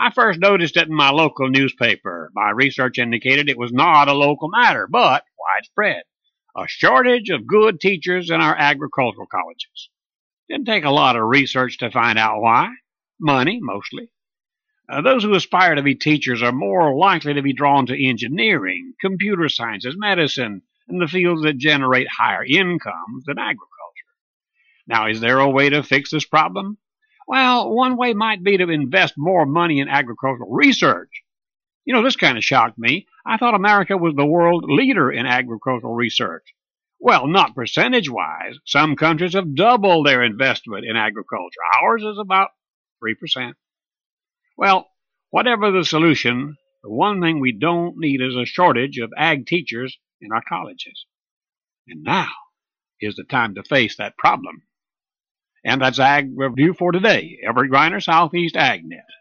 I first noticed it in my local newspaper. My research indicated it was not a local matter, but widespread. A shortage of good teachers in our agricultural colleges. Didn't take a lot of research to find out why. Money, mostly. Those who aspire to be teachers are more likely to be drawn to engineering, computer sciences, medicine, and the fields that generate higher incomes than agriculture. Now, is there a way to fix this problem? Well, one way might be to invest more money in agricultural research. This kind of shocked me. I thought America was the world leader in agricultural research. Well, not percentage-wise. Some countries have doubled their investment in agriculture. Ours is about 3%. Well, whatever the solution, the one thing we don't need is a shortage of ag teachers in our colleges. And now is the time to face that problem. And that's Ag Review for today. Everett Griner, Southeast AgNet.